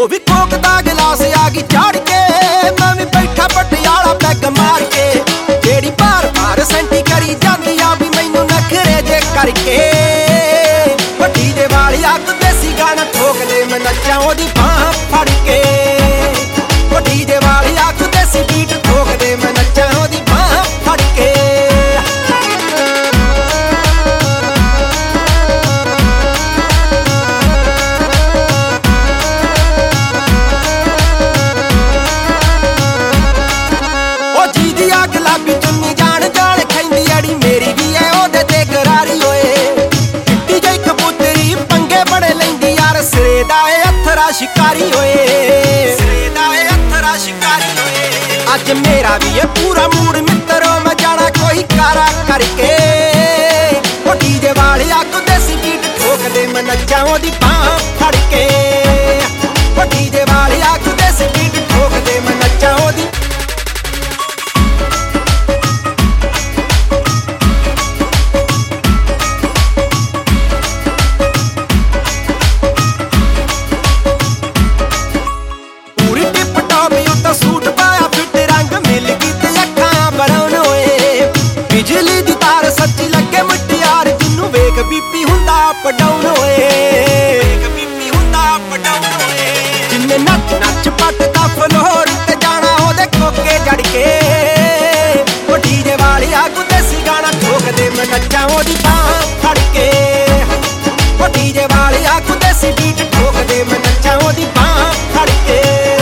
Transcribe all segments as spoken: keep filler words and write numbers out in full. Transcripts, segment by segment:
ਉਹ ਵੀ ਕੋਕ ਦਾ ਗਿਲਾਸ ਆ ਗਈ ਝਾੜ ਕੇ, ਮੈਂ ਵੀ ਬੈਠਾ ਪਟਿਆਲਾ ਪੈਗ ਮਾਰ ਕੇ। ਜਿਹੜੀ ਭਾਰ ਭਾਰ ਸੈਂਟੀ ਕਰੀ ਜਾਂਦੀ ਆ ਵੀ ਮੈਨੂੰ ਨਖਰੇ ਜੇ ਕਰਕੇ। ਵੱਡੀ ਦੇ ਵਾਲੀ ਅੱਗ ਦੇਸੀ ਗਾਣਾ ਠੋਕਦੇ ਮੈਂ ਨੱਚਾਂ ਉਹਦੀ ਬਾਂਹ ਫੜ ਕੇ। ਵੱਡੀ ਦੇ ਵਾਲੀ ਅੱਗ ਦੇਸੀ ਬੀਟ ਠੋਕਦੇ ਮੈਂ ਨੱਚਾਂ ਉਹਦੀ ਬਾਂਹ ਫੜ ਕੇ। शिकारी होए सिरे दा ए अथरा शिकारी होए। अज मेरा भी है पूरा मूड मित्रो, मैं जाना कोई कारा करके। ओ डीजे वाले अग देसी बीट ठोकदे मैं नच्चां ओदी बांह फड़ के। ओ डीजे वाले अग देसी बीट ठोकदे मैं नच्चां ओदी। बिजली दी तार सच्ची लगे मुटियार, जिन्नू वेख बीपी हुंदा अप डाउन होए। बीपी हुंदा अप डाउन होए। जिन्ने नच नच पटदा फ्लोर ते जाना ओदे कोके जड़ के। ओ डीजे वाली अग देसी गाना ठोकदे मैं नच्चां ओदी बांह फड़ के। ओ डीजे वाली अग देसी बीट ठोकदे मैं नच्चां ओदी बांह फड़ के।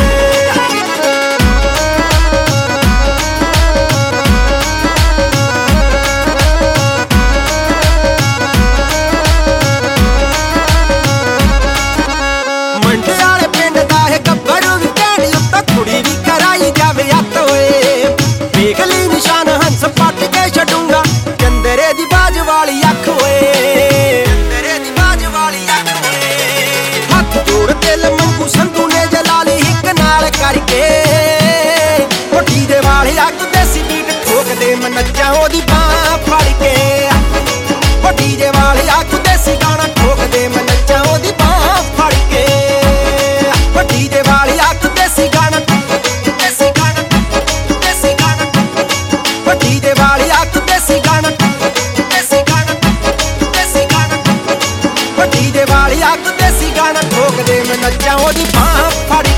संधू ने जलाली हिक नाल करके। ओ डीजे वाले अग देसी बीट ठोकदे मैं नच्चां ओदी बांह फड़ के। ओ डीजे वाले अग देसी गाना ठोकदे मैं नच्चां ओदी बांह फड़ के। ओ डीजे वाले अग देसी गाना देसी गाना देसी गाना। ओ डीजे वाले अग देसी गाना देसी गाना देसी गाना। ओ डीजे वाले अग देसी गाना ठोकदे मैं नच्चां ओदी बांह फड़